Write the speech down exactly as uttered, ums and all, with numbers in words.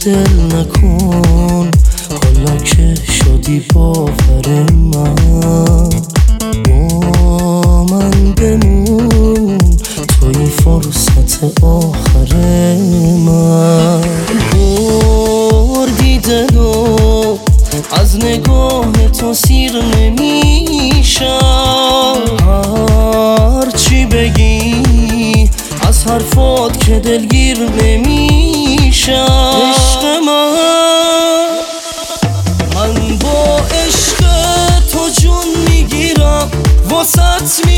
دل نکن، حالا که شدی باور من، با من بمون، توی فرصت آخر من. بردی دلو از نگاه تو سیر نمیشم، هرچی بگی از حرفات که دلگیر نمیشم. عشق من، من با عشق تو جون میگیرم، واسط